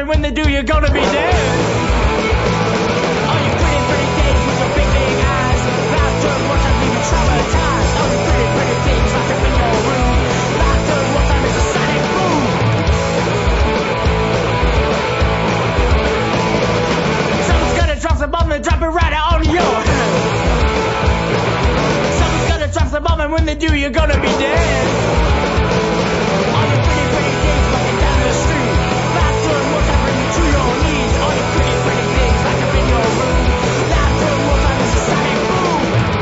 bombing. When they do, you're gonna be dead. All you pretty things with your big eyes. Life does one time leave you traumatized. All you pretty things locked up in your room. Life does one time is a sonic boom. Someone's gonna drop some bomb and drop it right out on your head. Someone's gonna drop some bomb and when they do, you're gonna be dead. All you pretty things walking down the street. Life does one time bring you to your knees. All you pretty things locked up in your room. Life does one time is a sonic boom.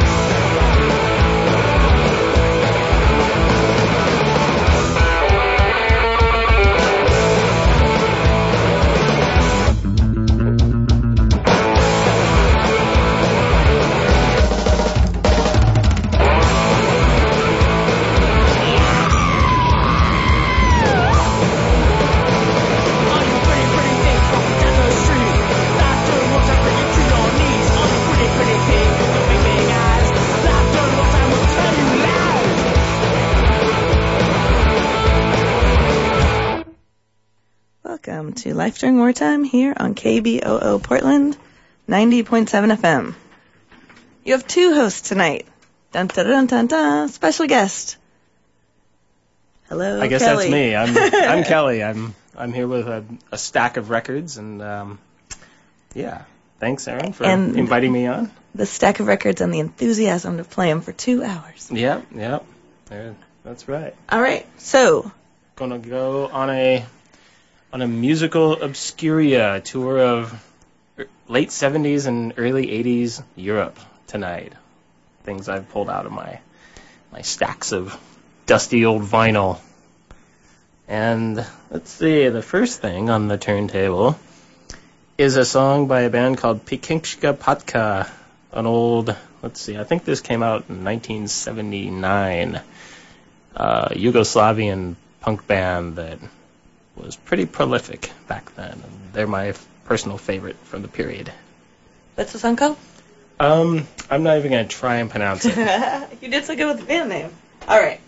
Welcome to Life During Wartime here on KBOO Portland, 90.7 FM. You have two hosts tonight. Dun dun dun dun dun. Special guest. Hello, I guess Kelly. That's me. I'm Kelly. I'm here with a stack of records, and yeah, thanks, Aaron, for inviting me on. The stack of records and the enthusiasm to play them for 2 hours. Yep, that's right. All right, so Gonna go on a musical obscuria tour of late 70s and early 80s Europe tonight. Things I've pulled out of my stacks of dusty old vinyl. And let's see, the first thing on the turntable is a song by a band called Pikinska Patka, an old, let's see, I think this came out in 1979, Yugoslavian punk band that was pretty prolific back then. And they're my personal favorite from the period. what's the song called? I'm not even going to try and pronounce it. You did so good with the band name. All right.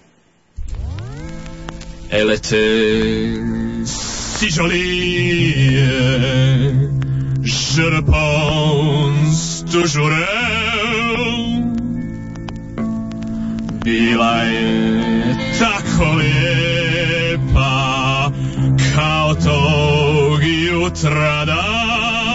Elle était si jolie, je le pense toujours elle. Bila je tako lijepa kao tog jutra dan.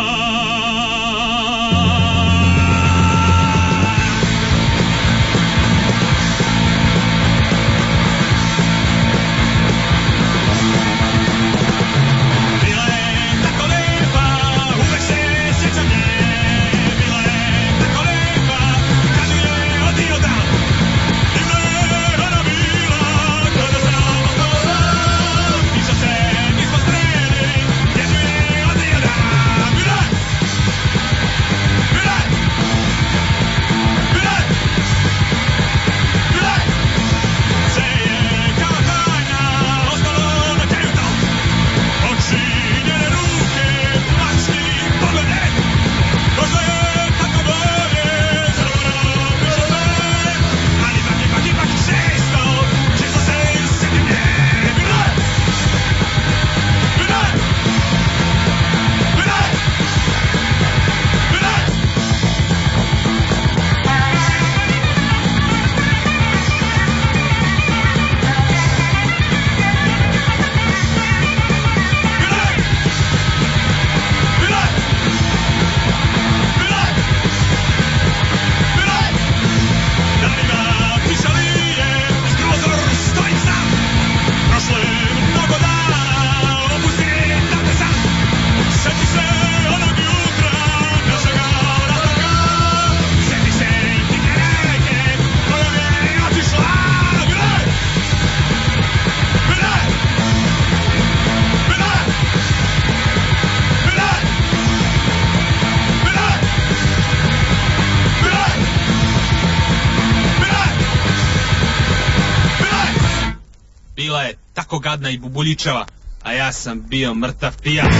Bila je tako gadna i bubuljičava, a ja sam bio mrtav pijan.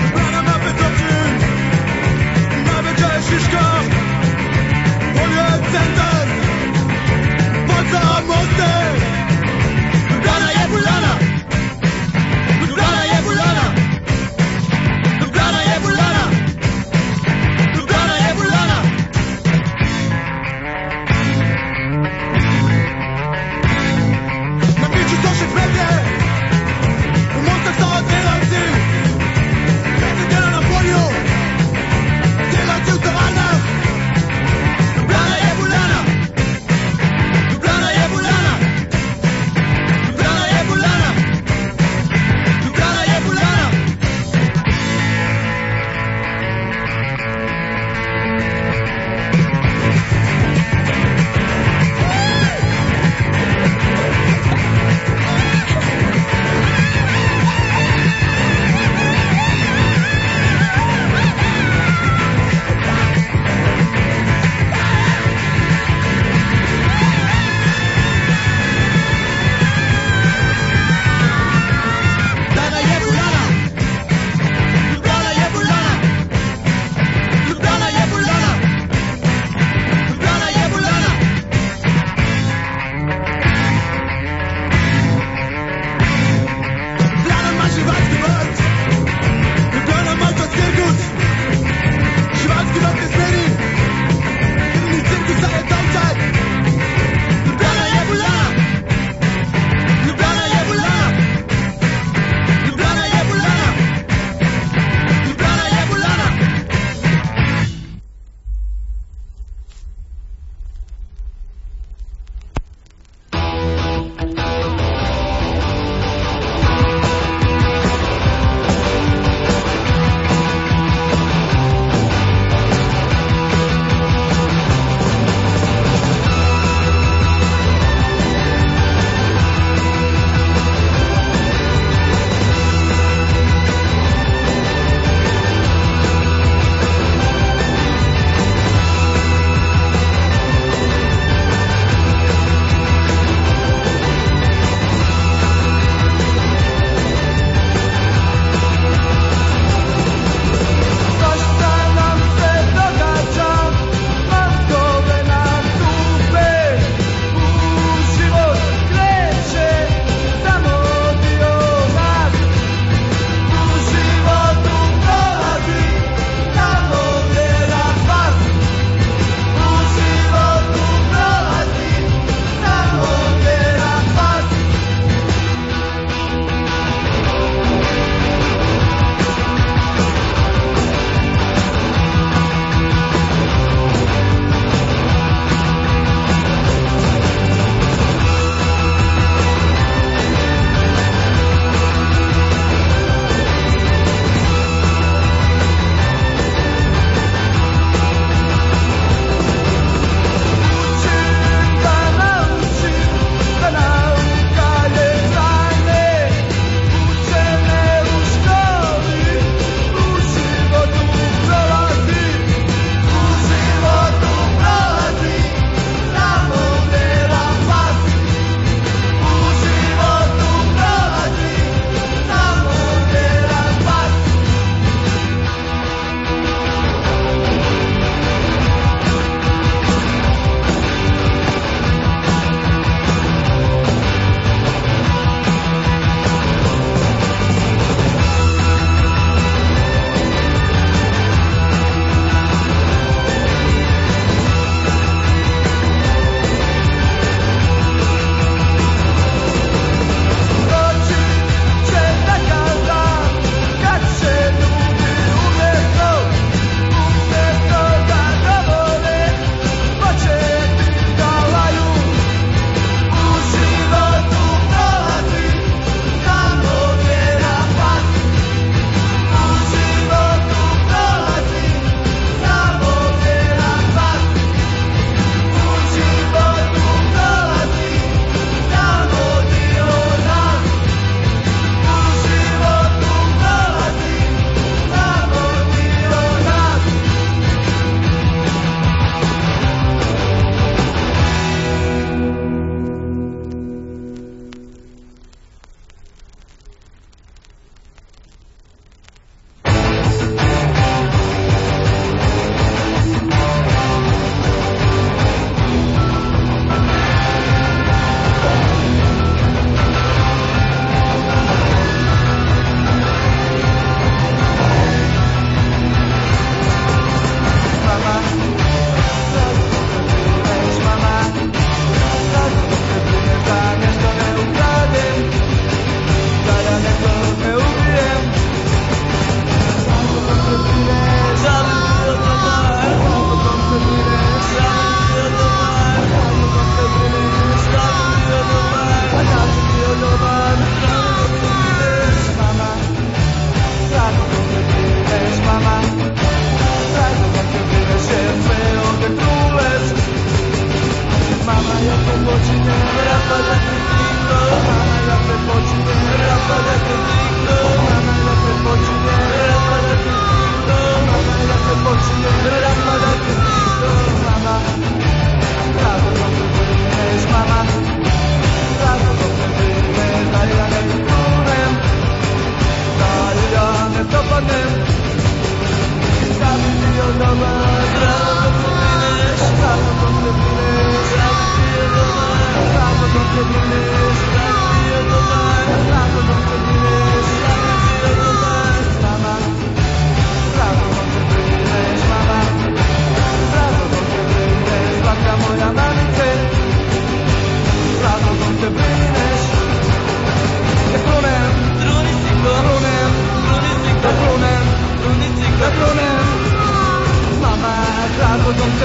Nawet Jessica, powiedz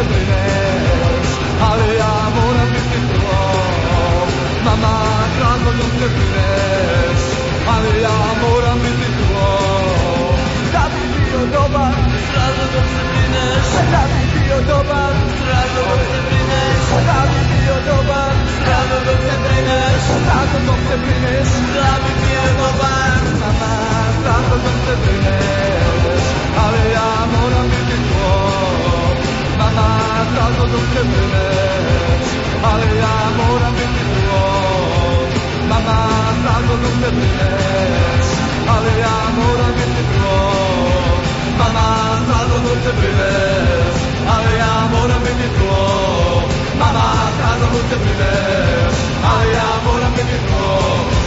se brineš, ali ja moram biti tvoj. Mama, drago dok se brineš, ali ja moram biti tvoj. Da bi bio dobar, drago dok se brineš, da bi bio dobar, drago dok se brineš, da bi bio dobar, drago dok se brineš, drago dok se brineš, da bi bio dobar. Mama, drago dok se brineš, ali ja moram biti tvoj. Mama, drago dok se brineš, ali ja moram biti tvoj. Mama, drago dok se brineš, ali ja moram biti tvoj. Mama, drago dok se brineš, ali ja moram biti tvoj. Mama, drago dok se brineš, ali ja moram biti tvoj.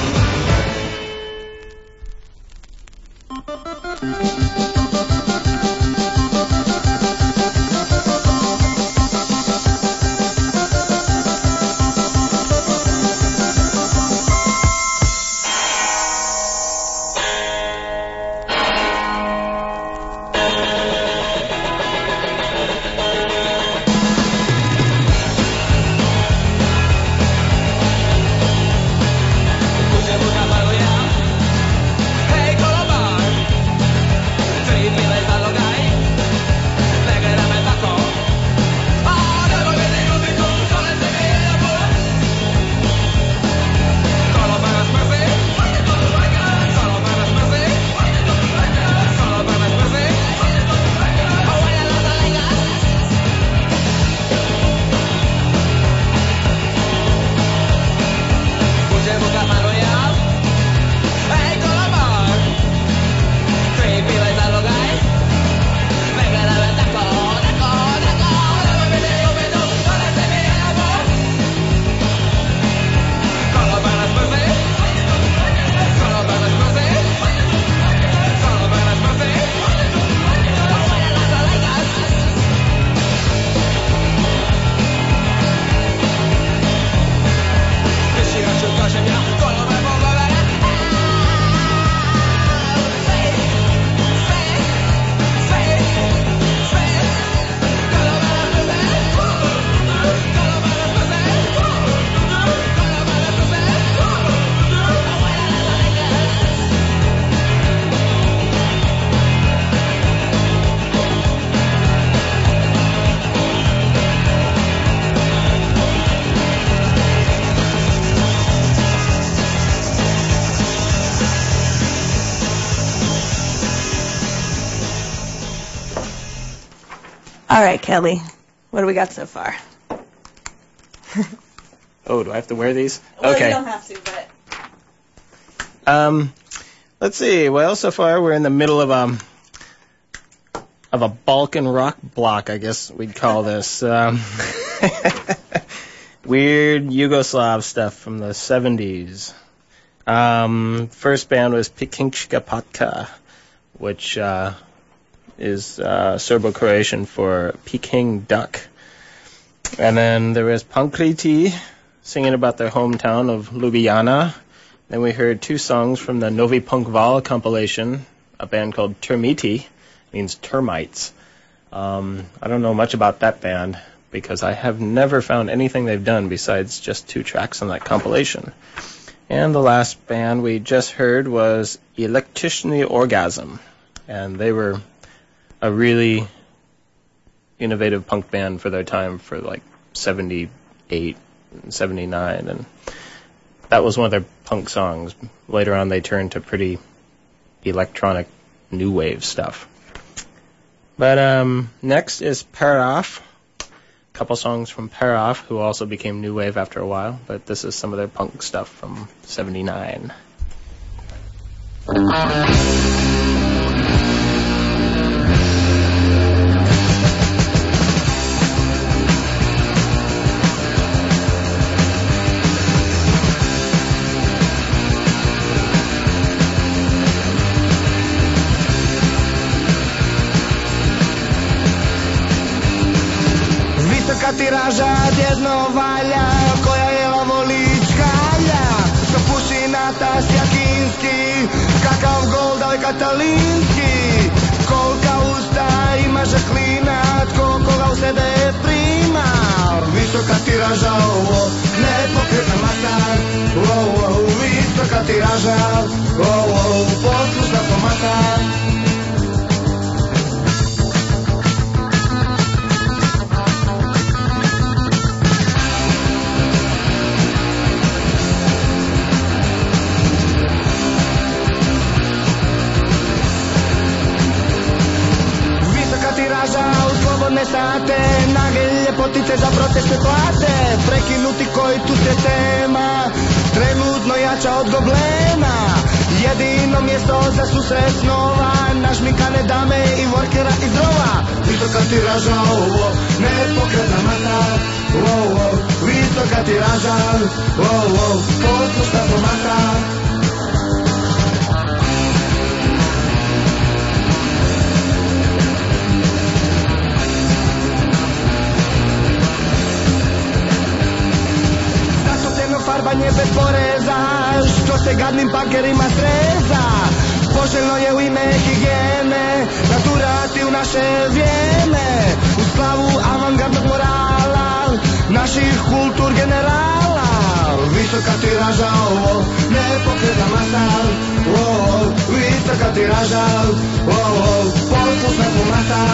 All right, Kelly. What do we got so far? Oh, do I have to wear these? Well, Okay. you don't have to, but Let's see. Well, so far we're in the middle of a Balkan rock block, I guess we'd call this. Weird Yugoslav stuff from the 70s. First band was Pekinčka Patka, which is Serbo-Croatian for Peking duck. And then there was Pankriti singing about their hometown of Ljubljana. Then we heard two songs from the Novi Punk Val compilation, a band called Termiti, means termites. I don't know much about that band because I have never found anything they've done besides just two tracks on that compilation. And the last band we just heard was Elektrichny Orgasm, and they were a really innovative punk band for their time, for like 78 and 79, and that was one of their punk songs. Later on they turned to pretty electronic new wave stuff. But next is Paraf, a couple songs from Paraf, who also became new wave after a while, but this is some of their punk stuff from 79. Tiraža jedno valja, koja je ovo ličkalja, što puši Natas Jakinski, kakav gol da je katalinski, kolika usta ima kaže klinac, koga u sebe prima. Visoka tiraža, nepokretna masa, visoka tiraža, poslušna pomata. U slobodne sate, nage ljepotice za proteste plate, prekinuti koji tu se tema, trenutno jača od goblena. Jedino mjesto za susret snova, našminkane dame i workera iz rova. Visoka tiraža, nepokretna masa, visoka tiraža, poslušna pomata. Farbanje bez poreza, što se gadnim pakerima sreza. Poželjno je u ime higijene naturati u naše vrijeme, u slavu avangardnog morala naših kultur generala. Visoka tiraža, nepokretna masa, visoka tiraža, poslušna pomata.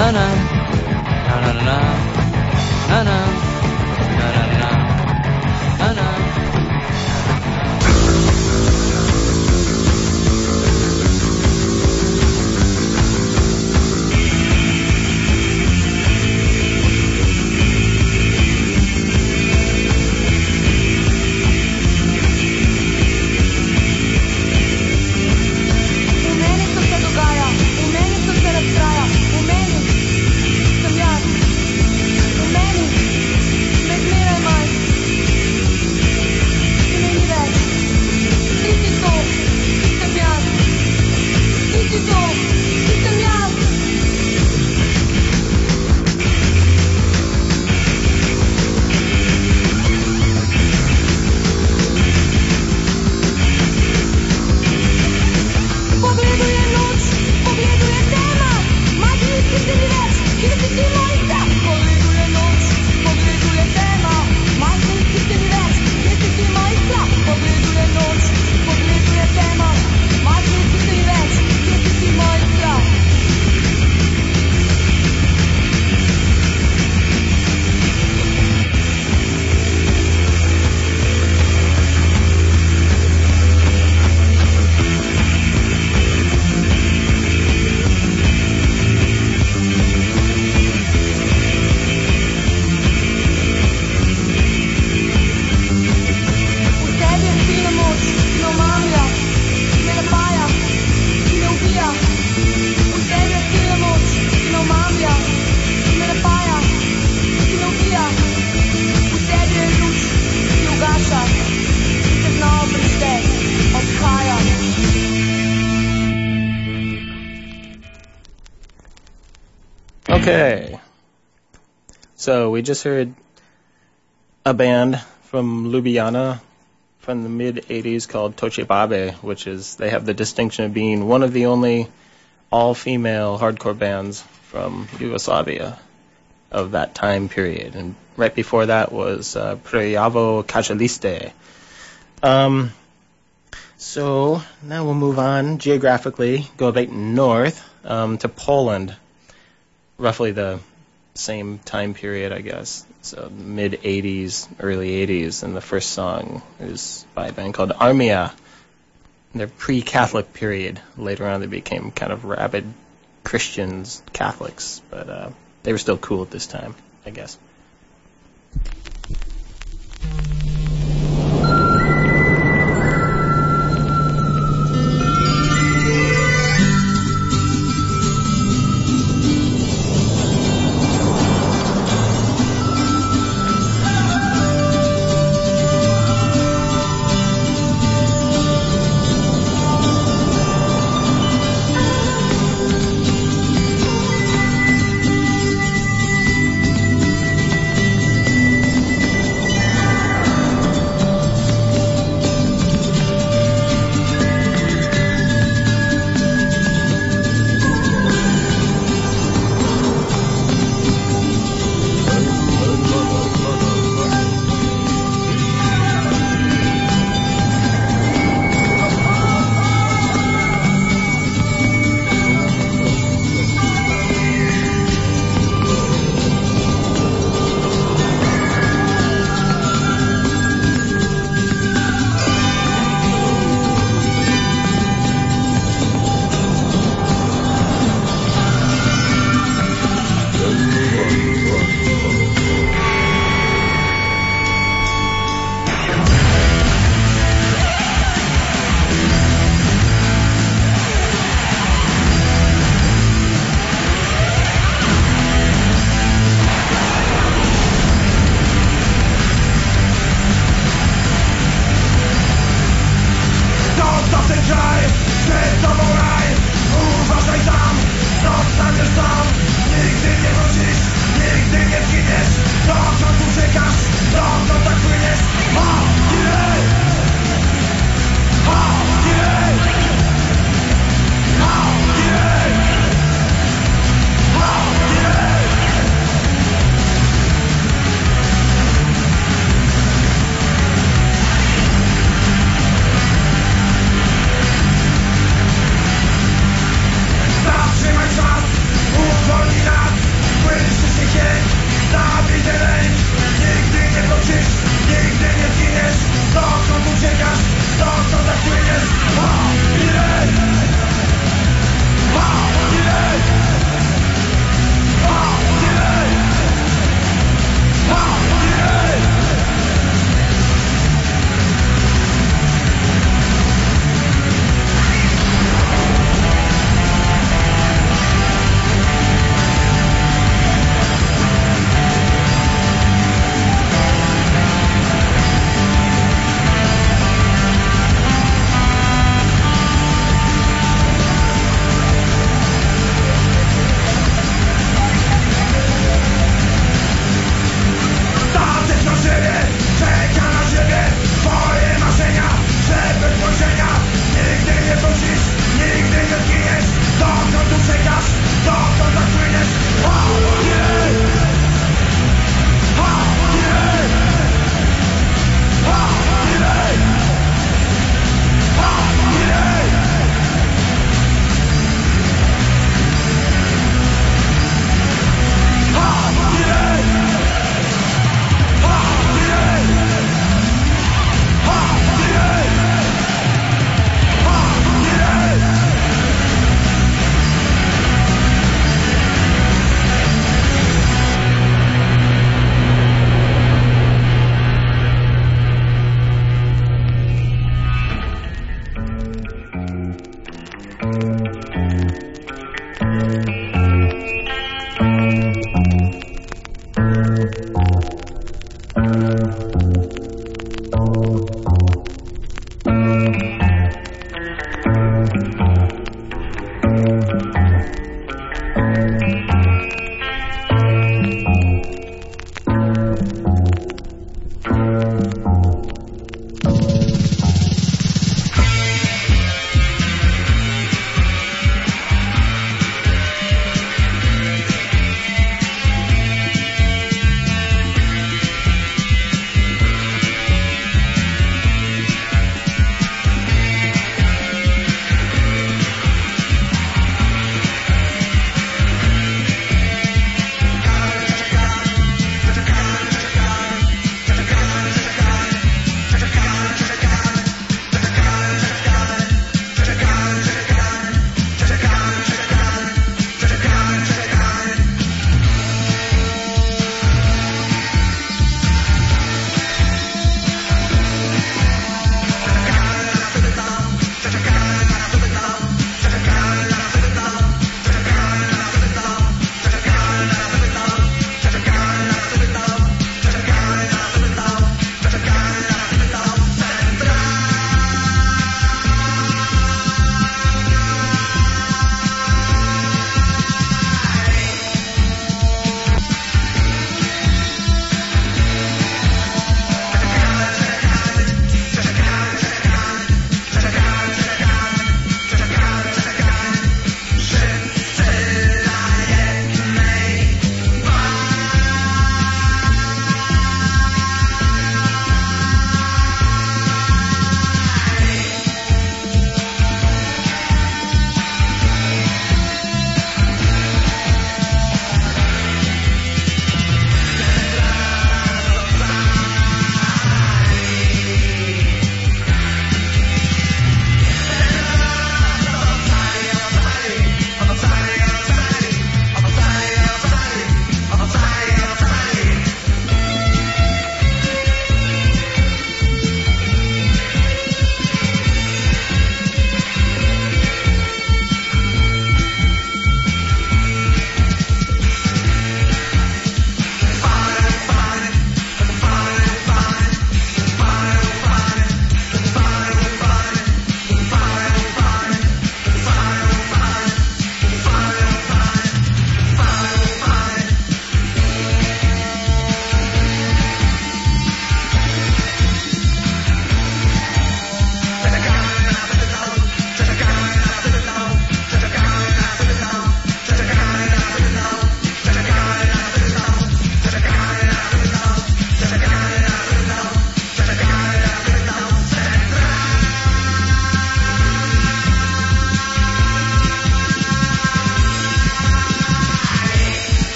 na na na na na na na na na na. Okay, so we just heard a band from Ljubljana from the mid-'80s called Tochebabe, which is, they have the distinction of being one of the only all-female hardcore bands from Yugoslavia of that time period. And right before that was Prejavo Kajaliste. So now we'll move on geographically, go a bit north to Poland. Roughly the same time period, I guess. So mid-'80s, early '80s, and the first song is by a band called Armia. In their pre-Catholic period. Later on, they became kind of rabid Christians, Catholics, but they were still cool at this time, I guess.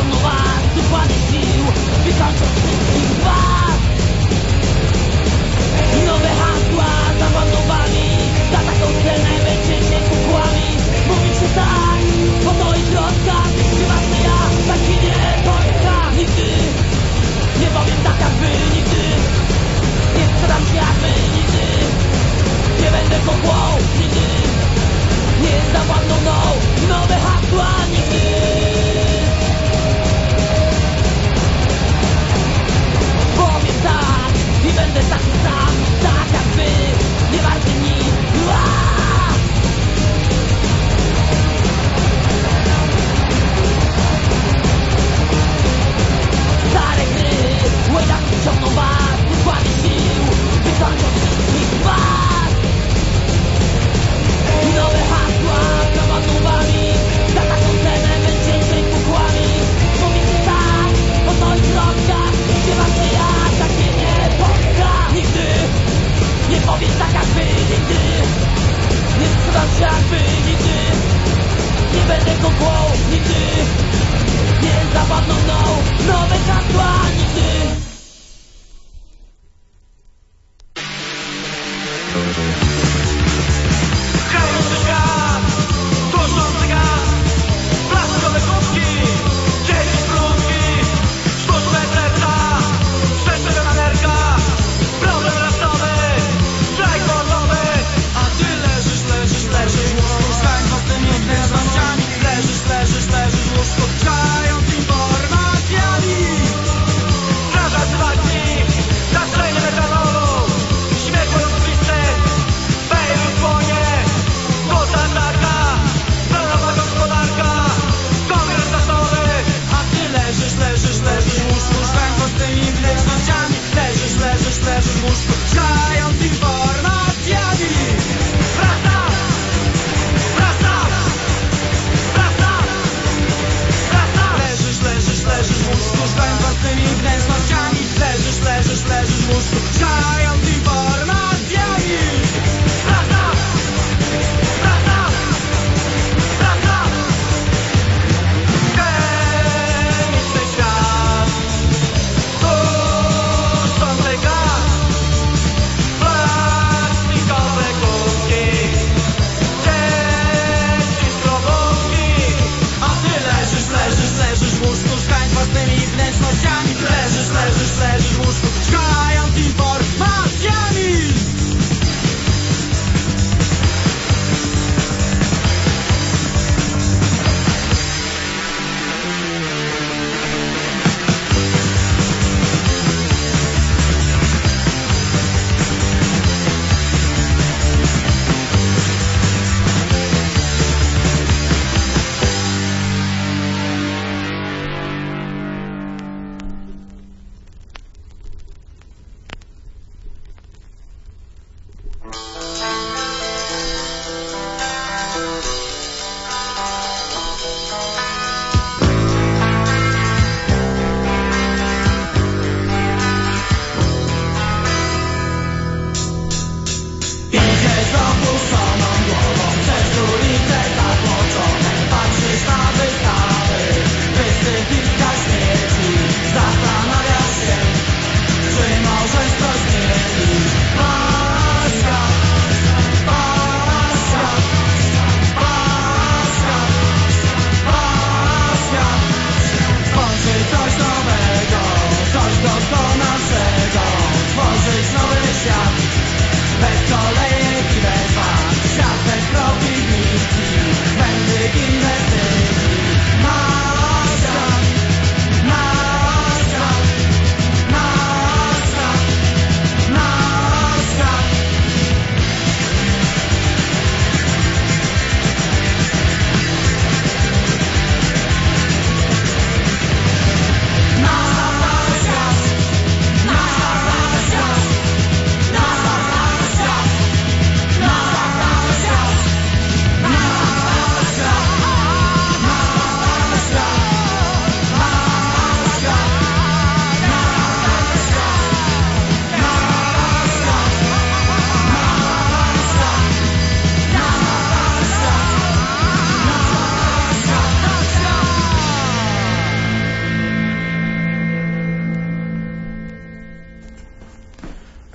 mną was, dokładnie sił, wykończą wszystkich was. Nowe hasła zabanowani, za taką cenę będziecie kukłami. Mówicie tak, po moich rozkaz, prywatny ja, taki nie Polska. Nigdy nie powiem tak jak wy, nigdy nie sprzedam się jak wy, nigdy nie będę kukłą, nigdy nie zawładną mną. Nowe hasła nigdy.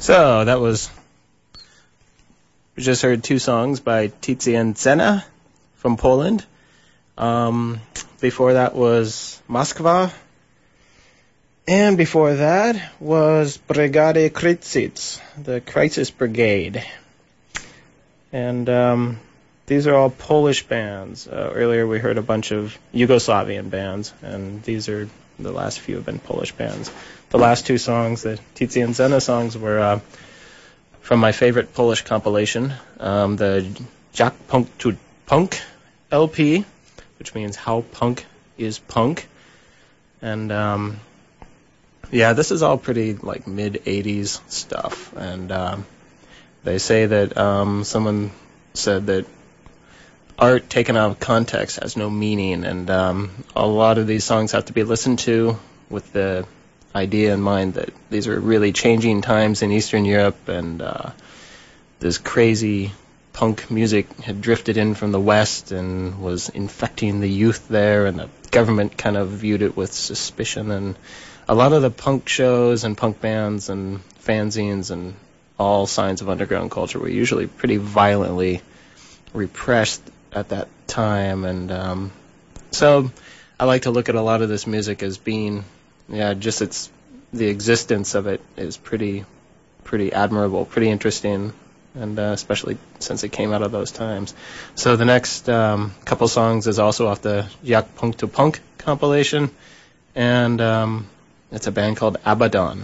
So that was, we just heard two songs by Titian Zena from Poland. Before that was Moskva. And before that was Brigade Kryzys, the Crisis Brigade. And these are all Polish bands. Earlier we heard a bunch of Yugoslavian bands, and these are the last few have been Polish bands. The last two songs, the Titian Zena songs, were from my favorite Polish compilation, the Jak Punk to Punk LP, which means How Punk is Punk. And yeah, this is all pretty like mid-'80s stuff. And they say that someone said that art taken out of context has no meaning, and a lot of these songs have to be listened to with the idea in mind that these are really changing times in Eastern Europe, and this crazy punk music had drifted in from the West and was infecting the youth there, and the government kind of viewed it with suspicion. And a lot of the punk shows and punk bands and fanzines and all signs of underground culture were usually pretty violently repressed at that time. And so I like to look at a lot of this music as being, just the existence of it is pretty admirable, pretty interesting, and especially since it came out of those times. So the next couple songs is also off the Jak Punk to Punk compilation, and it's a band called Abaddon.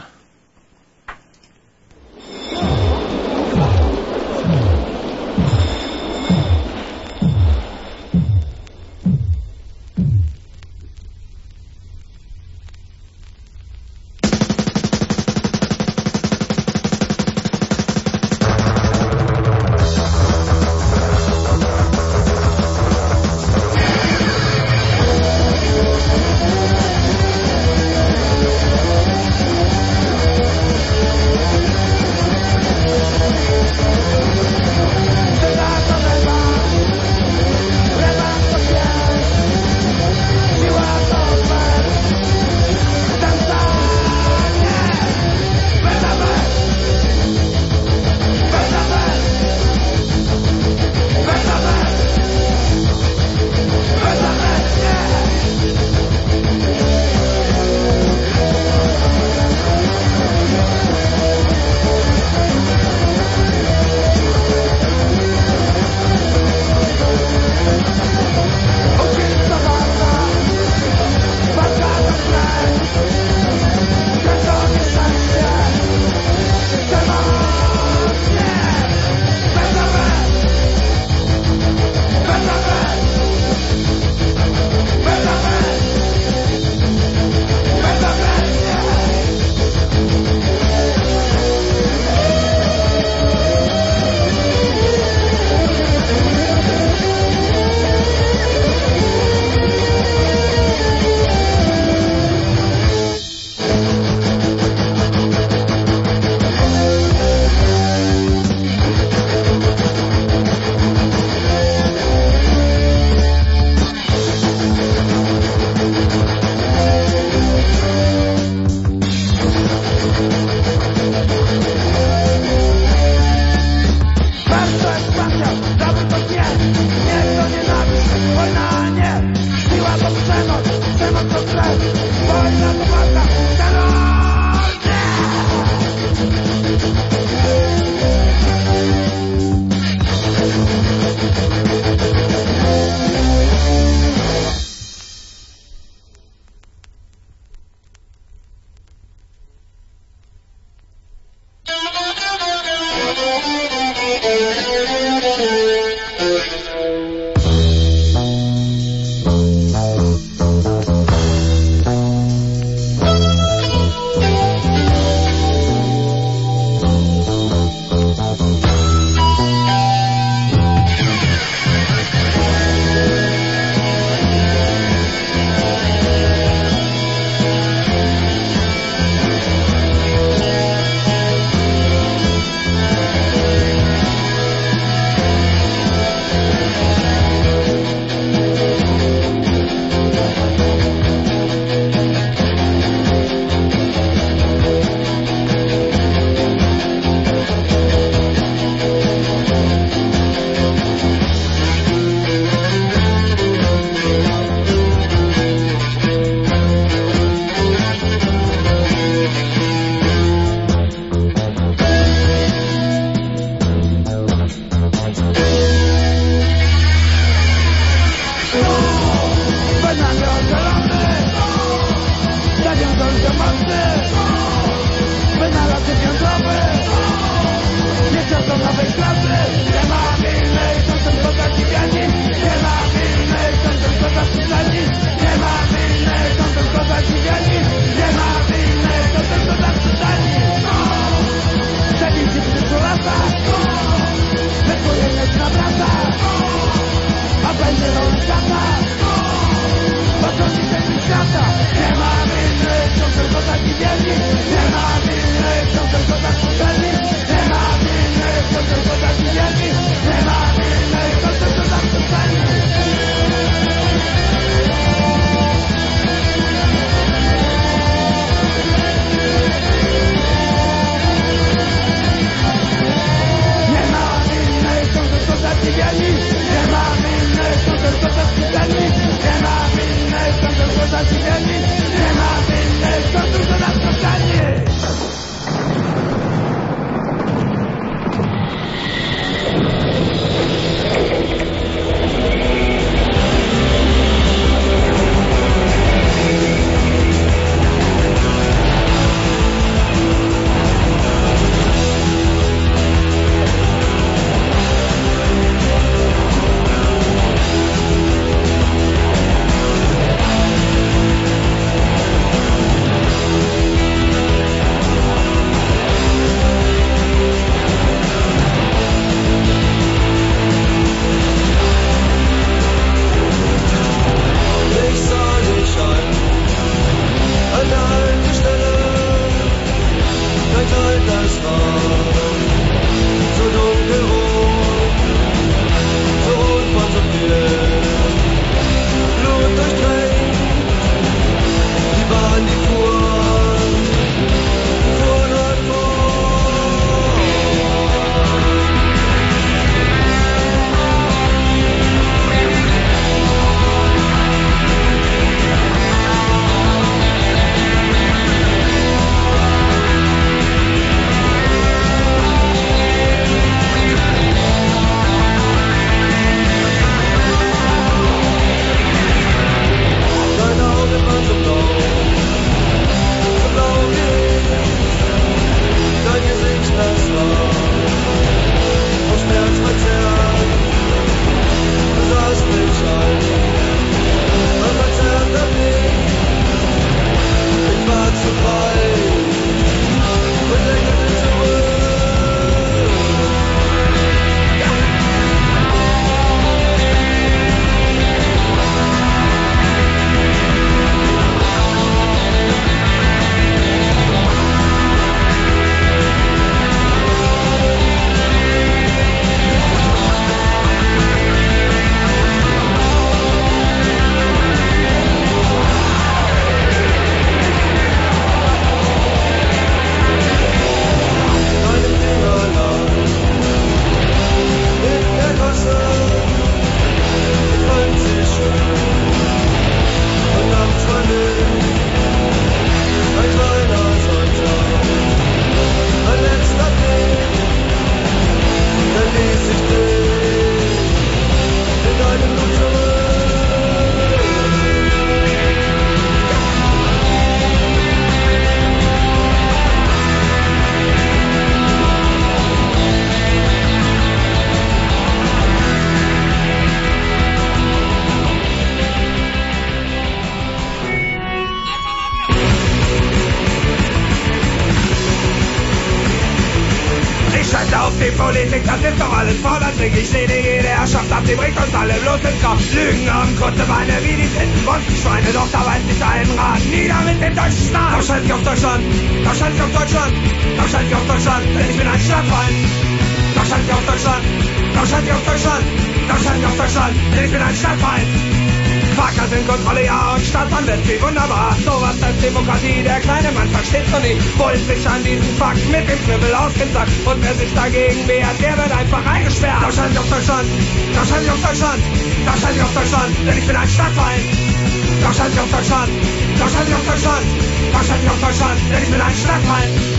auf die Politik, das ist doch alles vorderträg. Ich sehe jede Herrschaft ab, die bringt uns alle bloß ins Grab. Lügen haben kurze Beine wie die Tintenbonzenschweine, doch da weiß nicht allen Rat. Nieder mit dem deutschen Staat. Doch scheiß ich auf Deutschland, doch scheiß ich auf Deutschland, doch scheiß ich auf Deutschland, denn ich bin ein Stadtfeind. Doch scheiß ich auf Deutschland, doch scheiß ich auf Deutschland, doch scheiß ich auf Deutschland, denn ich bin ein Stadtfeind. Fahrkarte in Kontrolle, ja, und Stadtbahn wird wie wunderbar. Sowas als Demokratie, der kleine Mann versteht's noch nicht. Bullt sich an diesen Fakt mit dem Knüppel auf den Sack. Und wer sich dagegen wehrt, der wird einfach eingesperrt. Da scheiß ich auf Deutschland, da scheiß ich auf Deutschland, da scheiß ich auf Deutschland, denn ich bin ein Stadtfeind. Da scheiß ich auf Deutschland, da scheiß ich auf Deutschland, da scheiß ich auf Deutschland, denn ich bin ein Stadtfeind.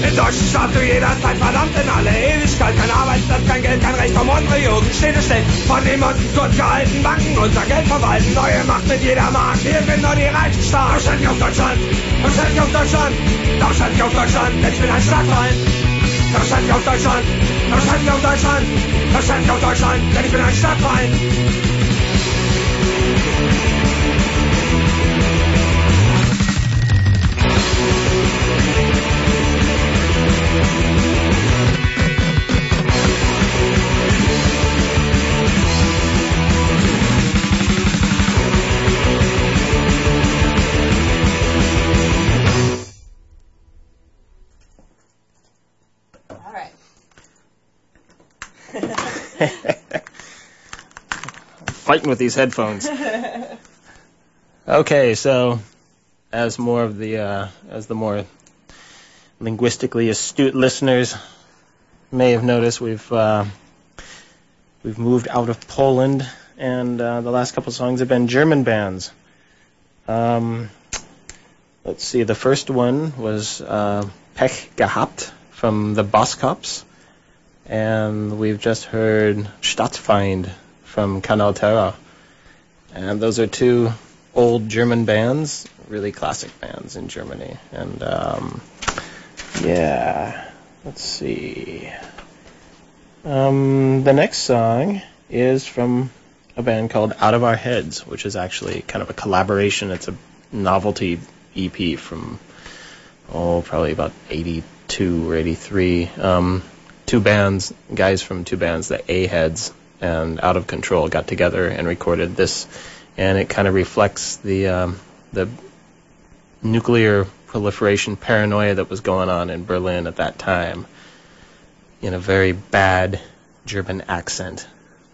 In Deutschland starb zu jeder Zeit, verdammt in alle Ewigkeit. Kein Arbeitsplatz, kein Geld, kein Recht, um unsere Jugend steht es still. Von niemandem kurz gehalten, Banken unser Geld verwalten. Neue Macht mit jeder Mark, hier sind nur die reichen Staaten. Doch stellt mich auf Deutschland, doch stellt mich auf Deutschland, doch stellt mich auf Deutschland, denn ich bin ein Stadtfeind. Doch stellt mich auf Deutschland, doch stellt mich auf Deutschland, doch stellt mich auf Deutschland, denn ich bin ein Stadtfeind. Fighting with these headphones. Okay, so as the more linguistically astute listeners may have noticed, we've moved out of Poland, and the last couple songs have been German bands. Let's see, the first one was Pech gehabt from the Boskops, and we've just heard Stadtfeind from Kanal Terra. And those are two old German bands, really classic bands in Germany. And let's see. The next song is from a band called Out of Our Heads, which is actually kind of a collaboration. It's a novelty EP from, probably about 82 or 83. Guys from two bands, the A-Heads and Out of Control, got together and recorded this, and it kind of reflects the nuclear proliferation paranoia that was going on in Berlin at that time in a very bad German accent.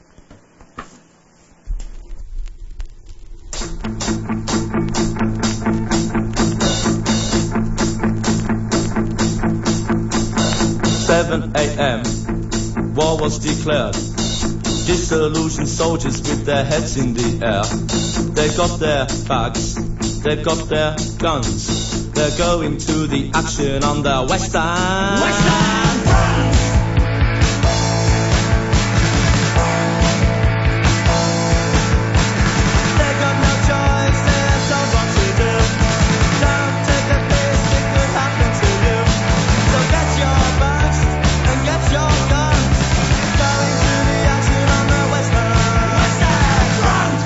"7 a.m. War was declared. Disillusioned soldiers with their heads in the air. They got their bags, they got their guns. They're going to the action on the Western Front. They got no choice, they don't want to do. Don't take the piss, it could happen to you. So get your bags and get your guns. Going to the action on the Western Front.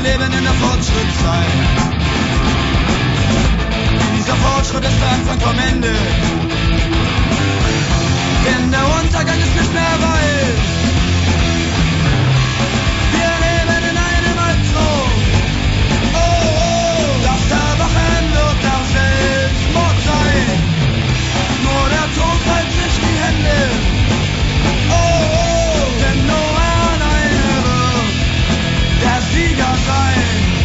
leben in der Fortschrittszeit. Dieser Fortschritt ist der Anfang vom Ende. Denn der Untergang ist nicht mehr weit. Wir leben in einem Albtraum. Oh, oh, das Erwachen wird der Selbstmord sein. Nur der Tod reibt sich die Hände. Oh, oh, denn nur er alleine wird der Sieger sein.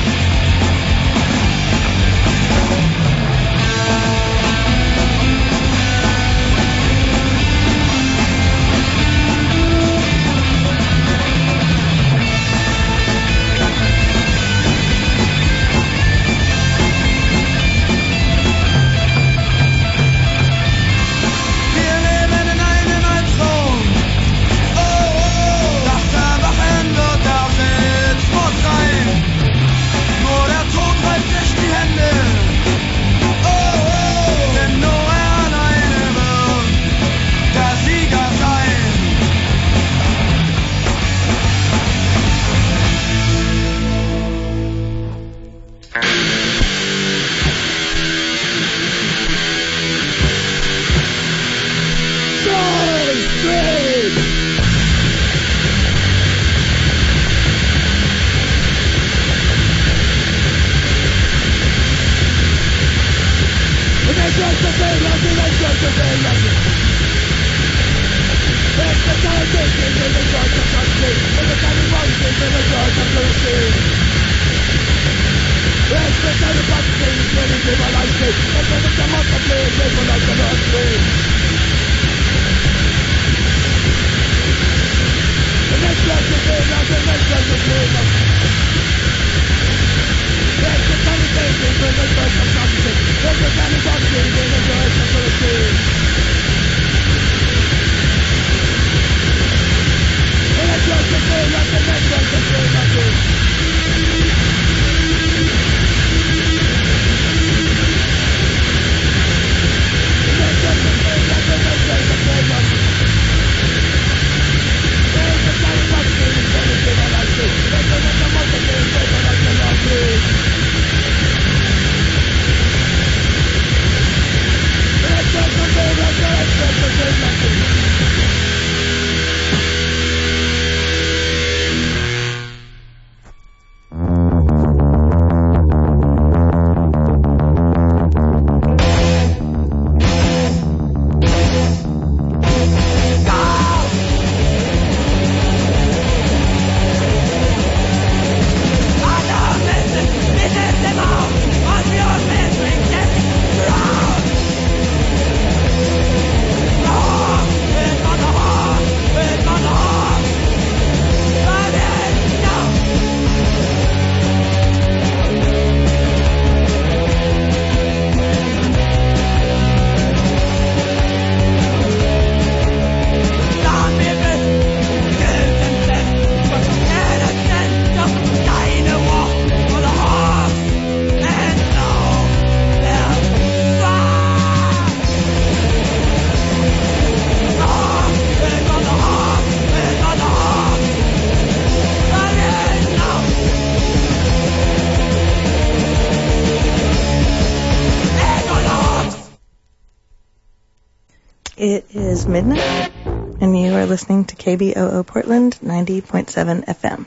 It is midnight, and you are listening to KBOO Portland 90.7 FM.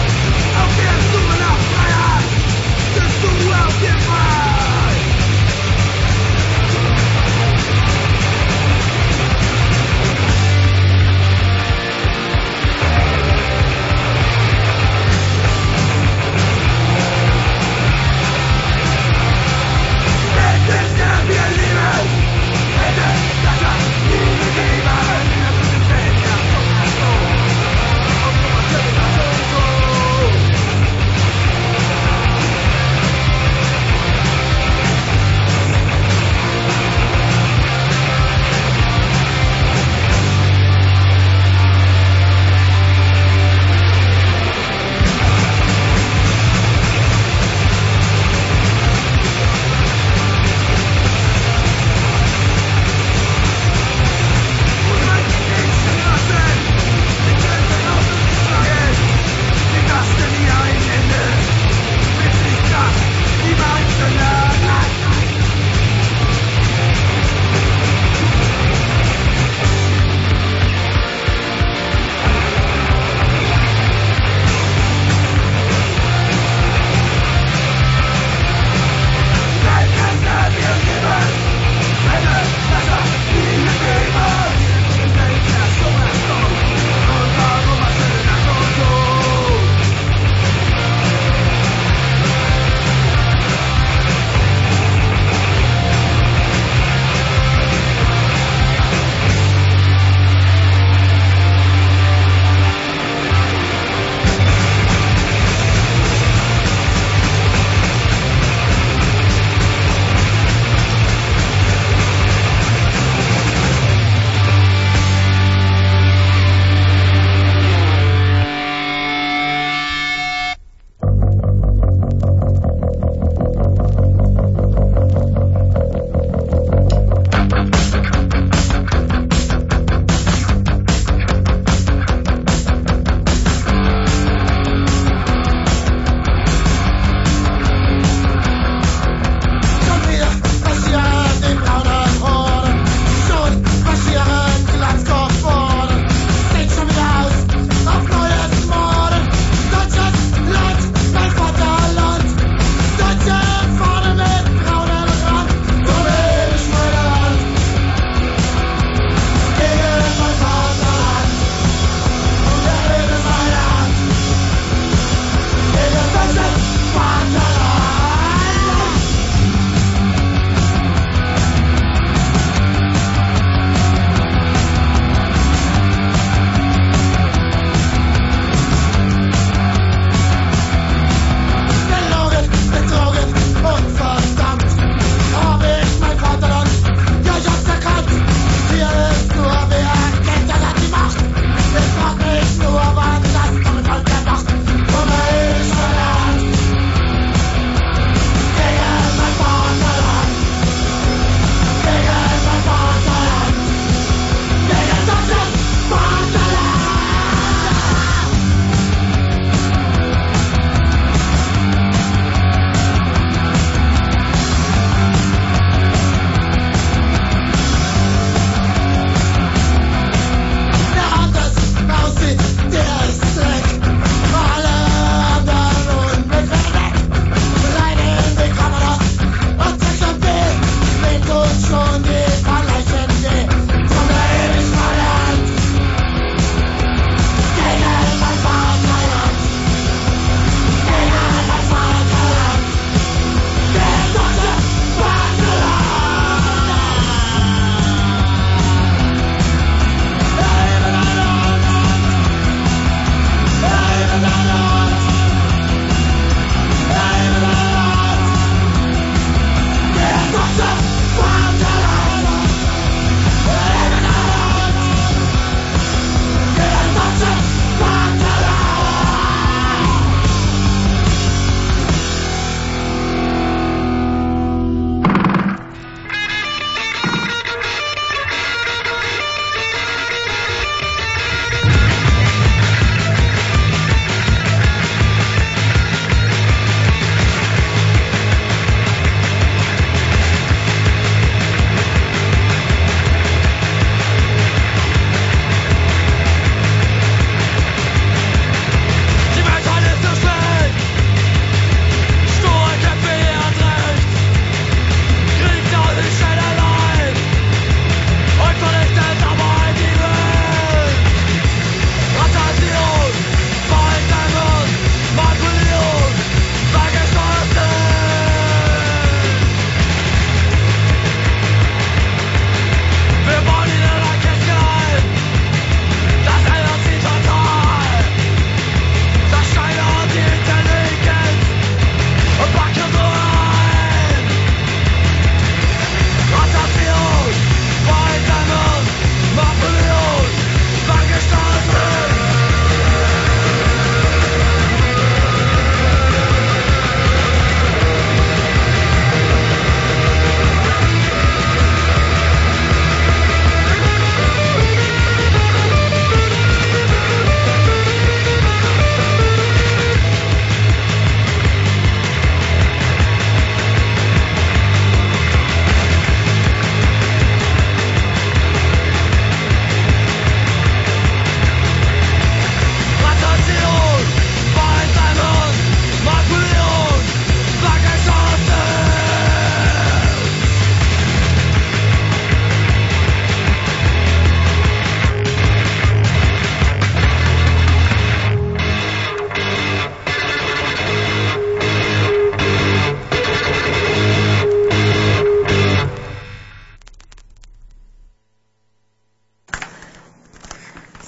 Freiheit, das du auf dir frei!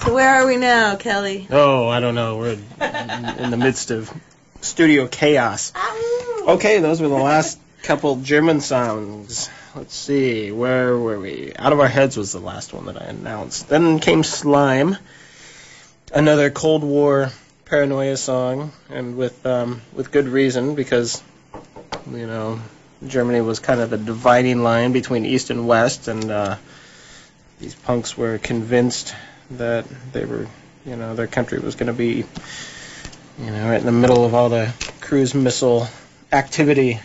So where are we now, Kelly? Oh, I don't know. We're in the midst of studio chaos. Okay, those were the last couple German songs. Let's see, where were we? Out of Our Heads was the last one that I announced. Then came Slime, another Cold War paranoia song, and with good reason, because, you know, Germany was kind of the dividing line between East and West, and these punks were convinced that they were, you know, their country was going to be, you know, right in the middle of all the cruise missile activity.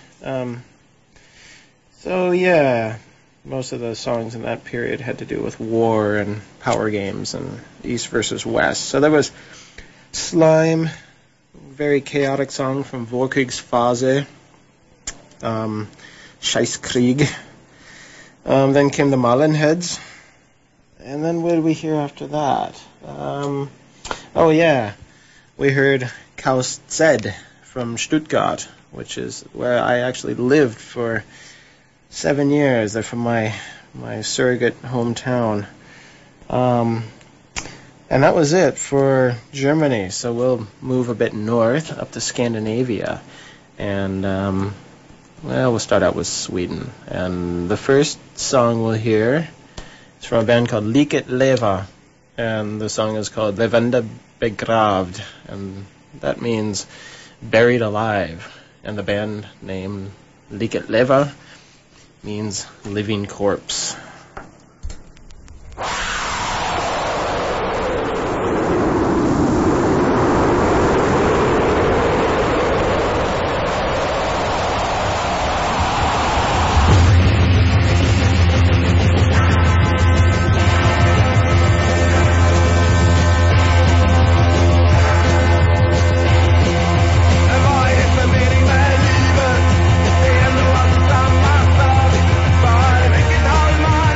So yeah, most of the songs in that period had to do with war and power games and East versus West. So there was Slime, very chaotic song from Vorkriegsphase, Scheißkrieg. Then came the Malenheads. And then what did we hear after that? Oh yeah, we heard Chaos Z from Stuttgart, which is where I actually lived for 7 years. They're from my surrogate hometown. And that was it for Germany. So we'll move a bit north up to Scandinavia. And, well, we'll start out with Sweden. And the first song we'll hear is from a band called Liket Leva. And the song is called Levende Begravd. And that means buried alive. And the band name Liket Leva means living corpse. Vad är vilket all man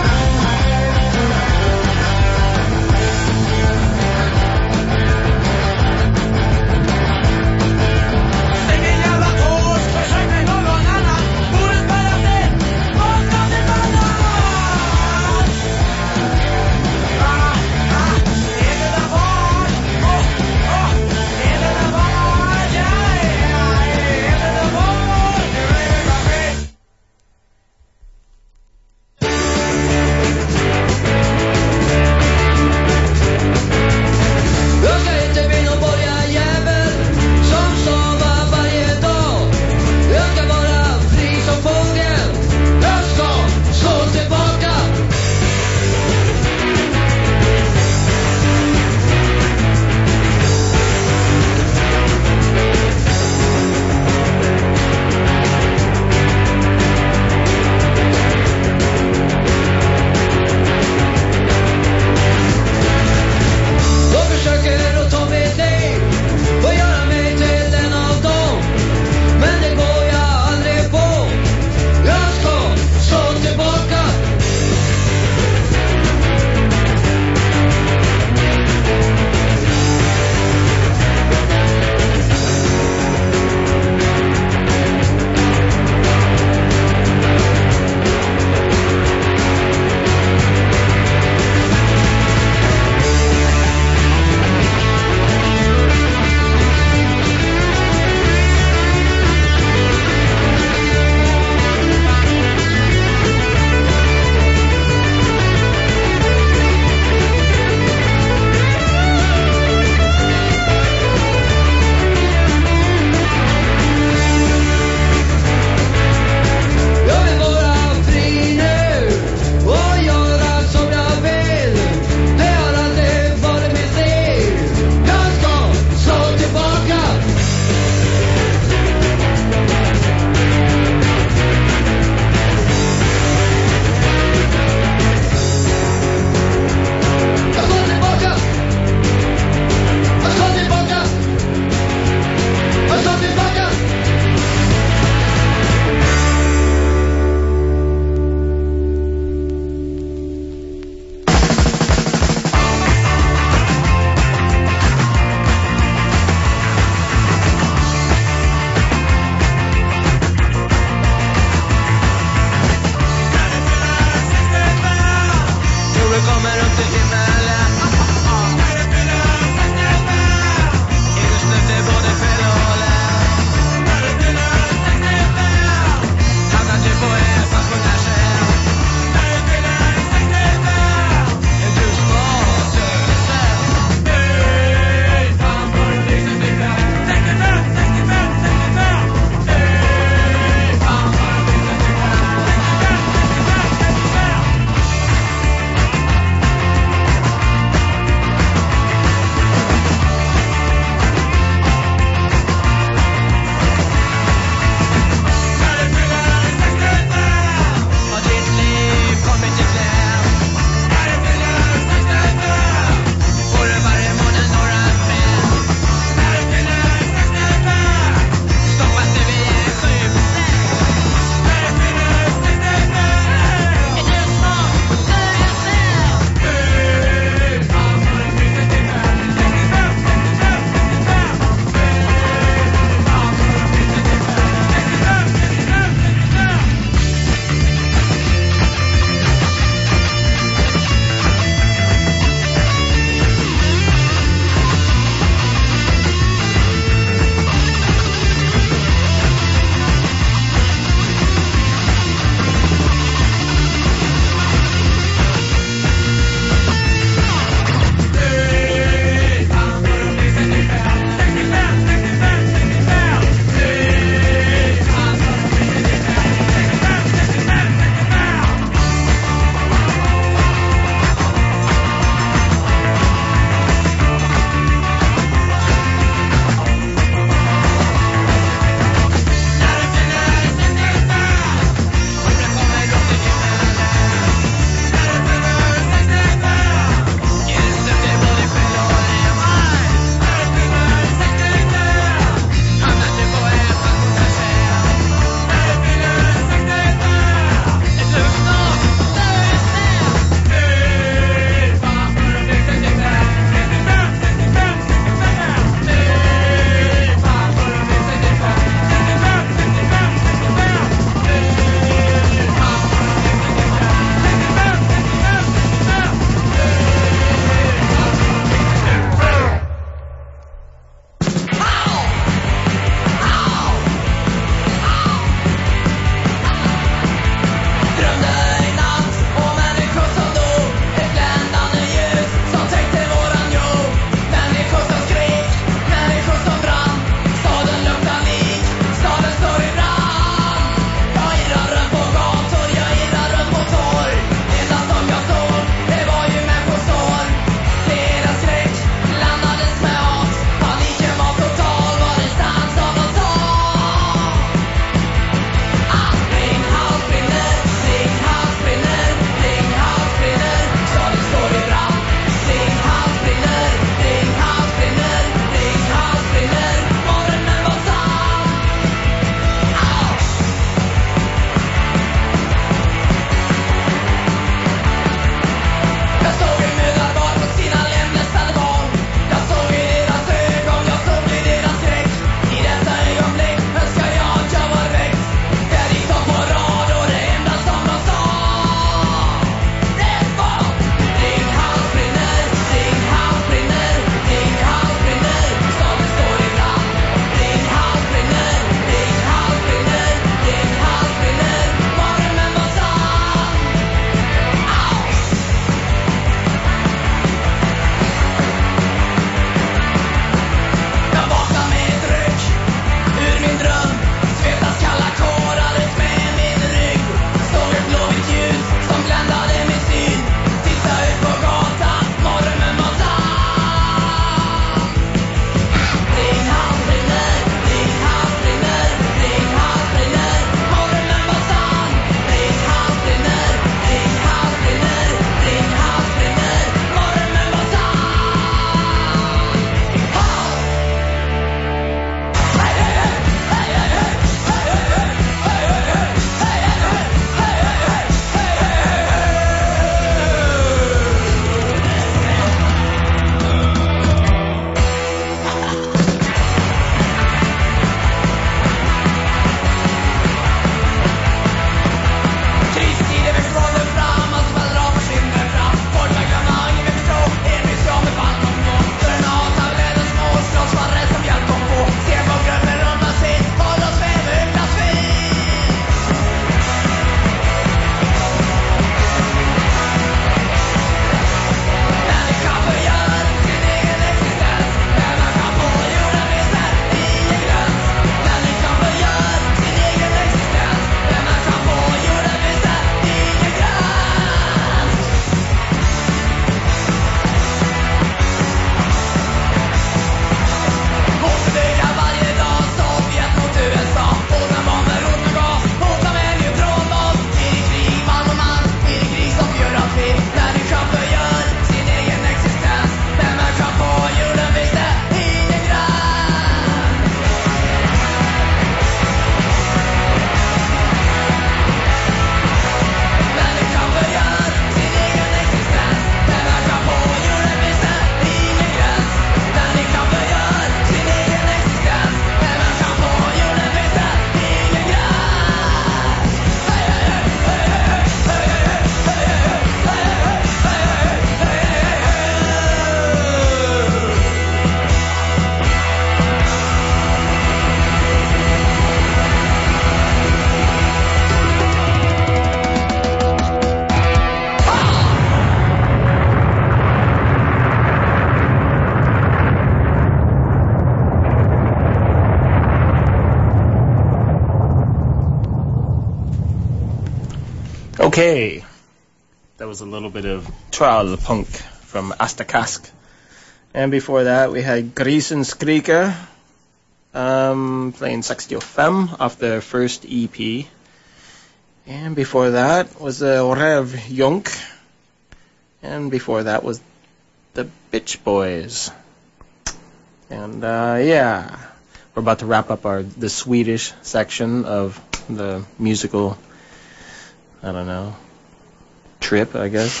Okay, that was a little bit of Trollpunk from Astakask. And before that, we had Grisen Skriker playing Sextio Femme off their first EP. And before that was Rev Junk. And before that was the Bitch Boys. And yeah, we're about to wrap up the Swedish section of the musical, I don't know, trip, I guess.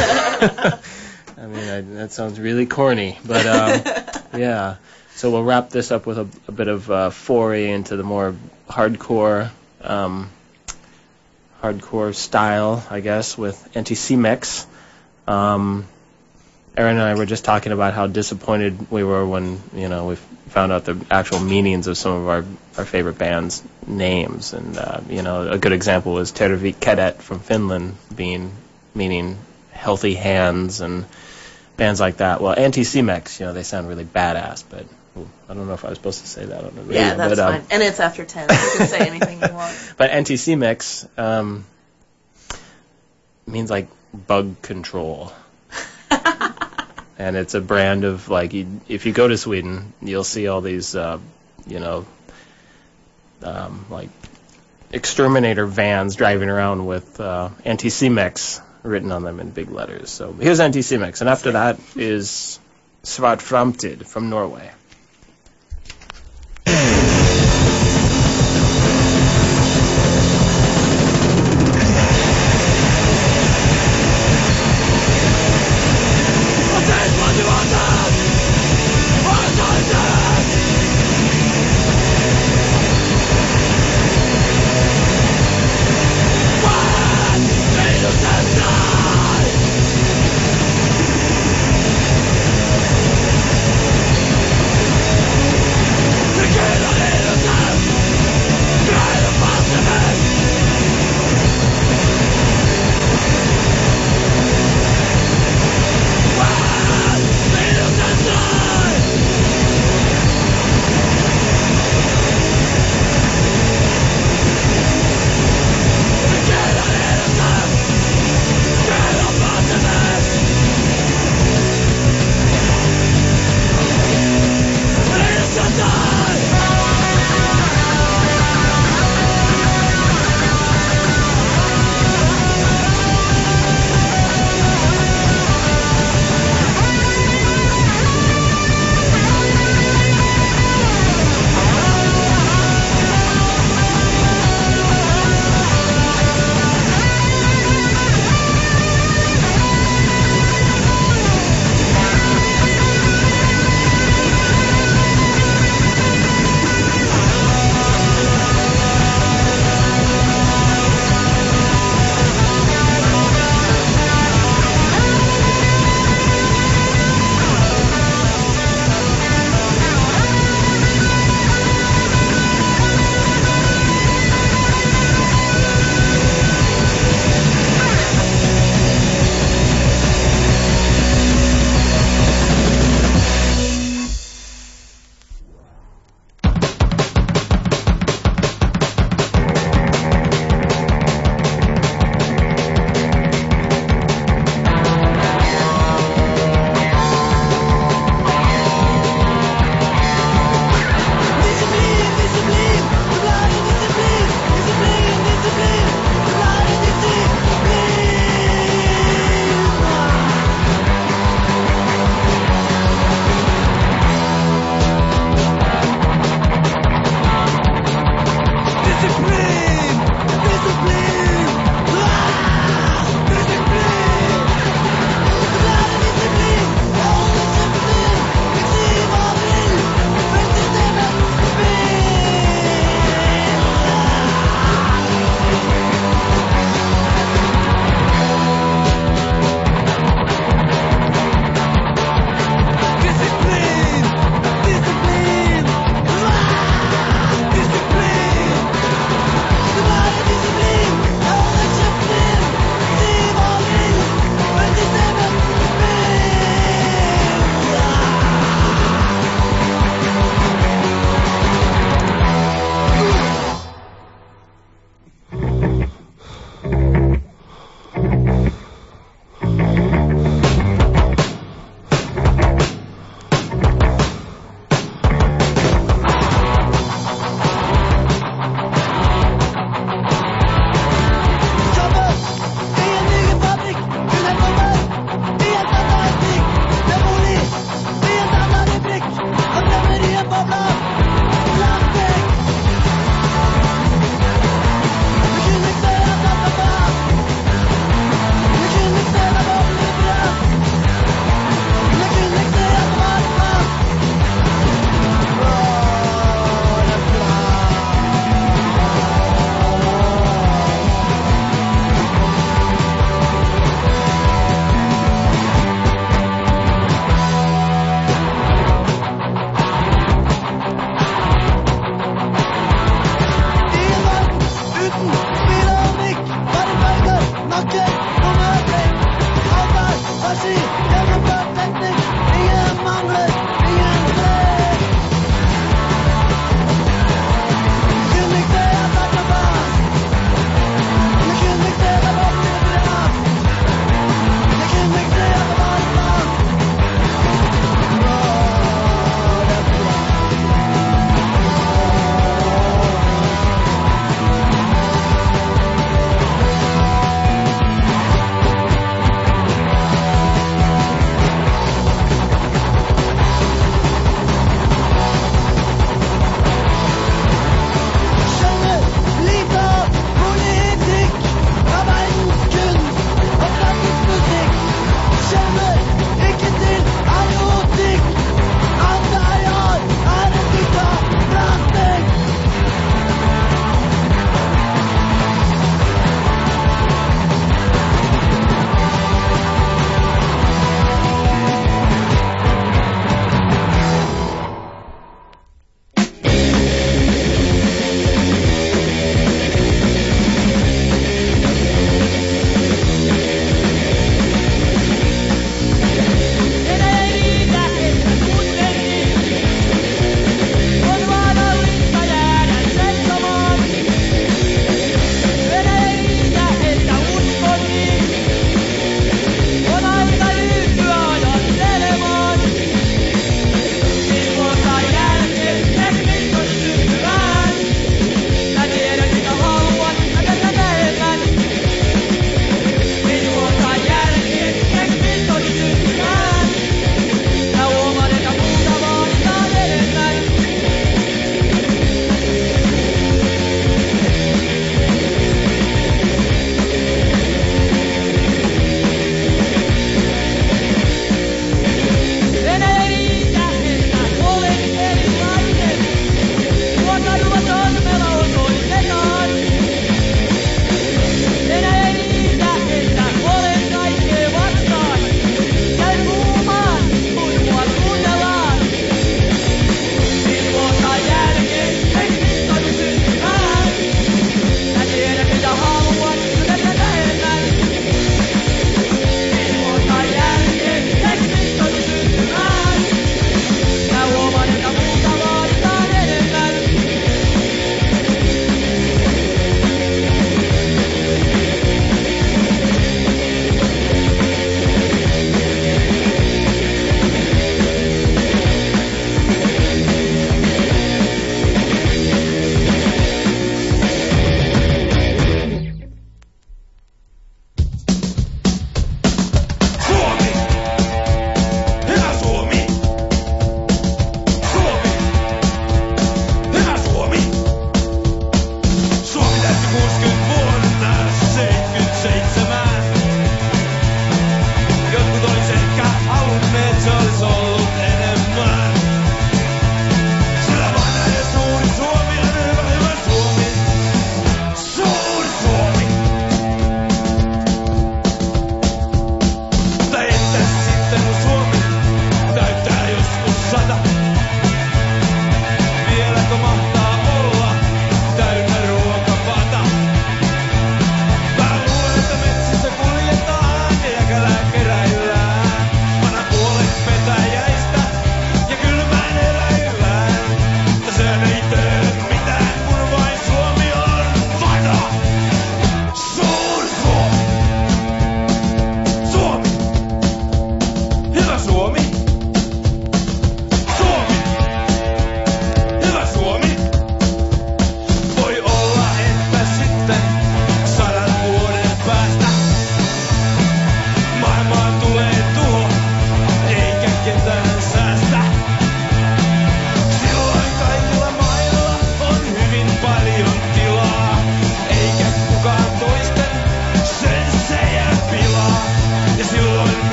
I mean, that sounds really corny, but yeah. So we'll wrap this up with a bit of foray into the more hardcore style, I guess, with Anti-C-Mex. Aaron and I were just talking about how disappointed we were when, we found out the actual meanings of some of our favorite bands' names. And, a good example was Tervik Cadet from Finland meaning healthy hands and bands like that. Well, Anti-C-Mex, they sound really badass, but I don't know if I was supposed to say that on the radio. Yeah, that's fine. And it's after 10. You can say anything you want. But Anti-C-Mex means like bug control. And it's a brand of, like, if you go to Sweden, you'll see all these, like, exterminator vans driving around with Anti-C-Mex written on them in big letters. So here's Anti-C-Mex. And after that is Svart Framtid from Norway.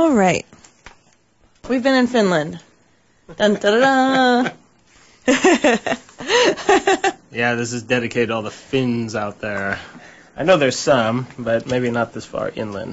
All right. We've been in Finland. Dun, da, da, da. Yeah, this is dedicated to all the Finns out there. I know there's some, but maybe not this far inland.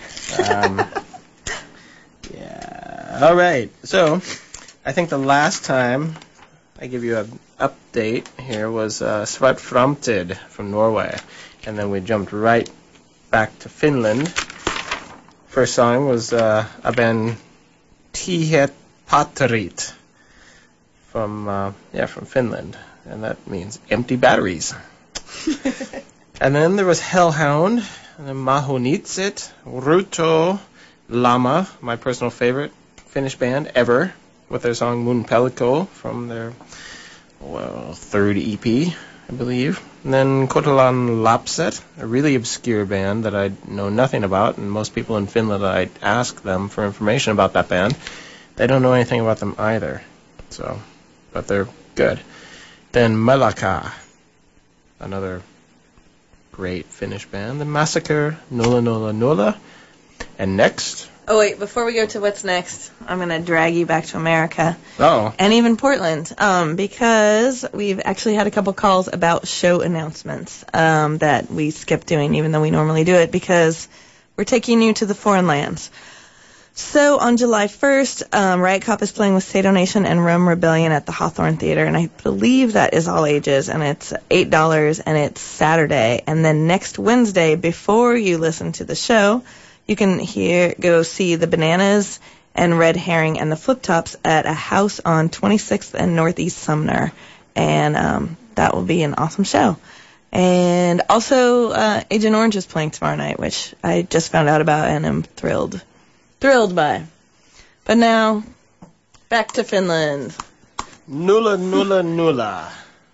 Yeah. All right. So, I think the last time I give you an update here was Svart Framtid from Norway, and then we jumped right back to Finland. First song was a band Tihet Patterit from Finland, and that means empty batteries. And then there was Hellhound, and then Mahonitsit, Ruto Lama, my personal favorite Finnish band ever, with their song Mun Pelko from their third EP, I believe. And then Kotalan Lapset, a really obscure band that I know nothing about, and most people in Finland, I ask them for information about that band. They don't know anything about them either, but they're good. Then Melaka, another great Finnish band. The Massacre, Nulla Nulla Nulla. And next... Oh, wait, before we go to what's next, I'm going to drag you back to America. Oh. And even Portland, because we've actually had a couple calls about show announcements that we skipped doing, even though we normally do it, because we're taking you to the foreign lands. So on July 1st, Riot Cop is playing with Sado Nation and Rome Rebellion at the Hawthorne Theater, and I believe that is all ages, and it's $8, and it's Saturday. And then next Wednesday, before you listen to the show, you can go see the Bananas and Red Herring and the Flip Tops at a house on 26th and Northeast Sumner, and that will be an awesome show. And also, Agent Orange is playing tomorrow night, which I just found out about and am thrilled by. But now, back to Finland. Nulla Nulla Nulla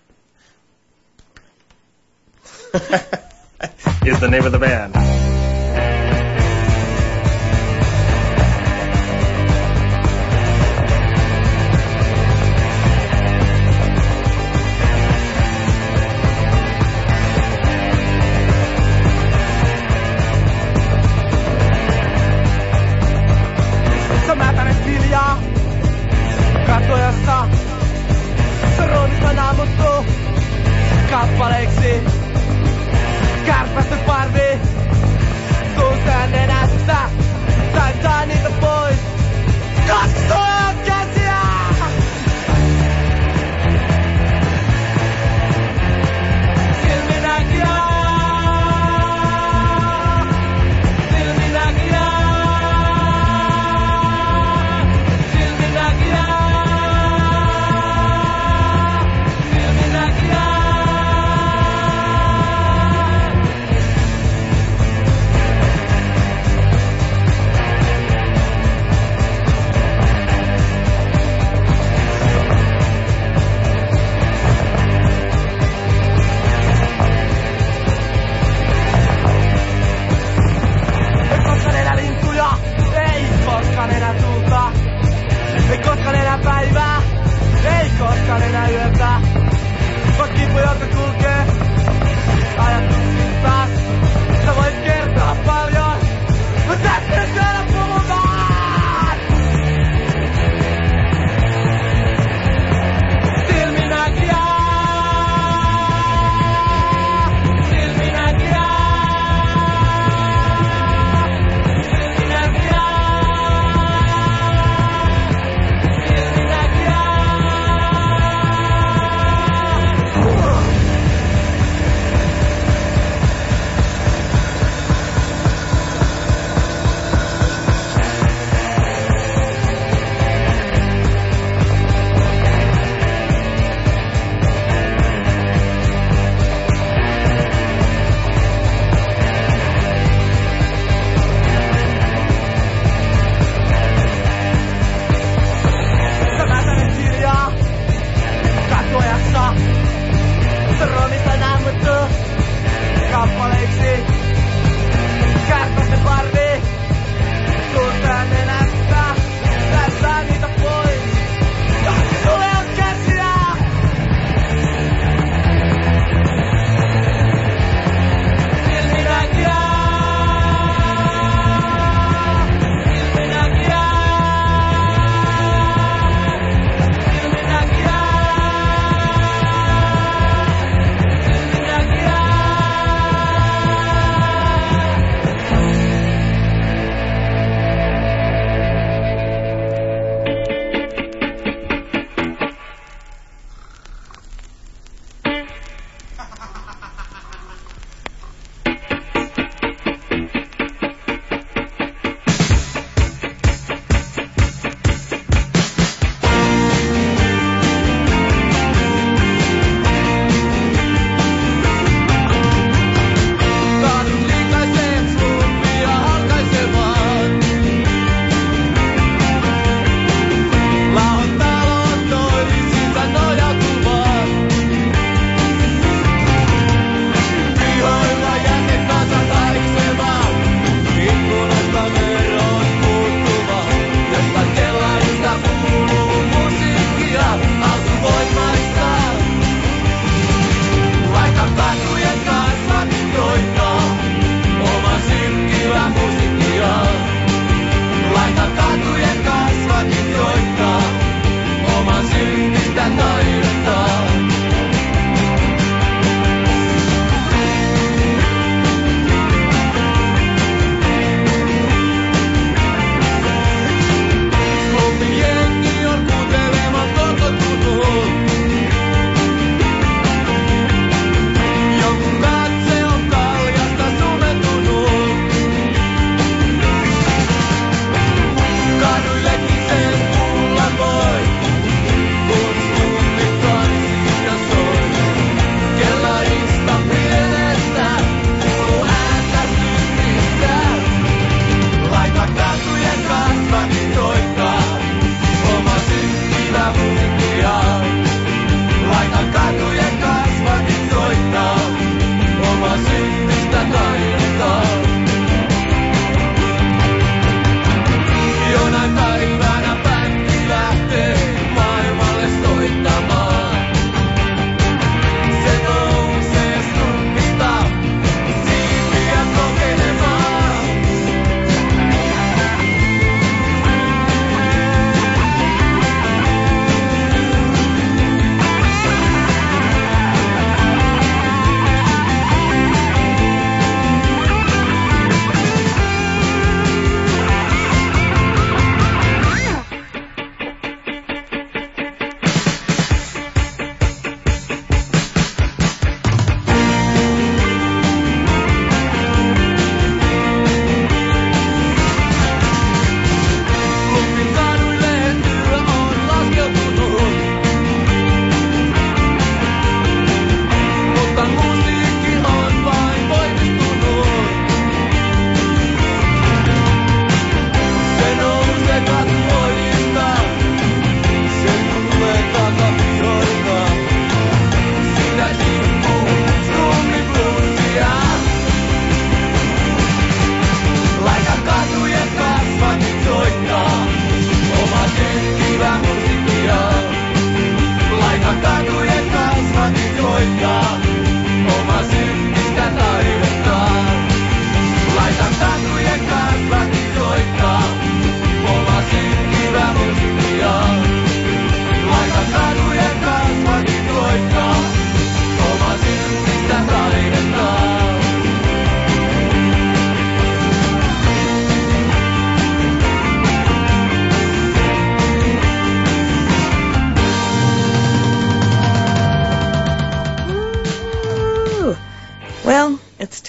is the name of the band. Katsojassa se roolissa naamuttu kappaleiksi. Kärpästy parvi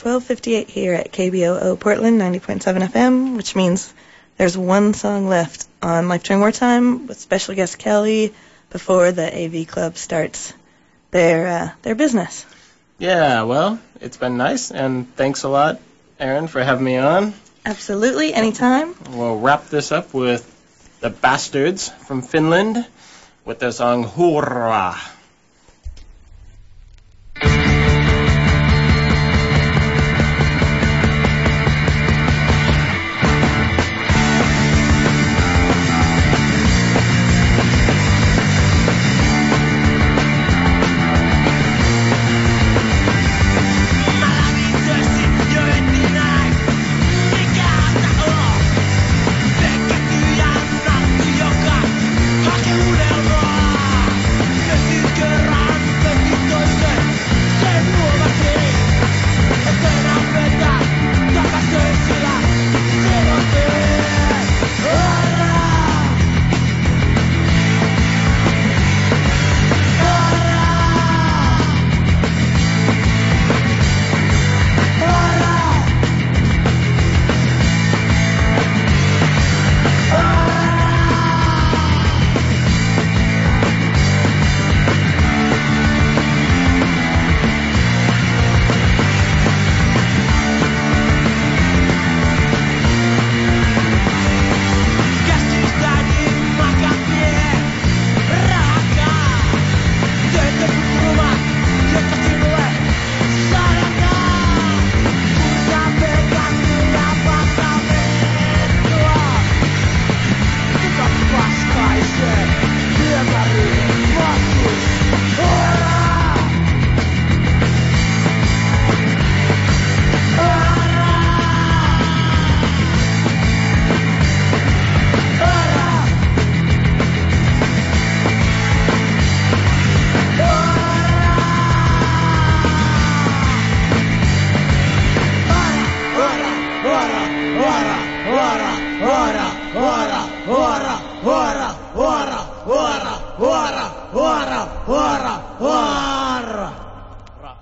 12:58 here at KBOO Portland 90.7 FM, which means there's one song left on Life During Wartime with special guest Kelly before the AV Club starts their business. Yeah, well, it's been nice, and thanks a lot, Aaron, for having me on. Absolutely, anytime. We'll wrap this up with the Bastards from Finland with their song Hurra. Hurra!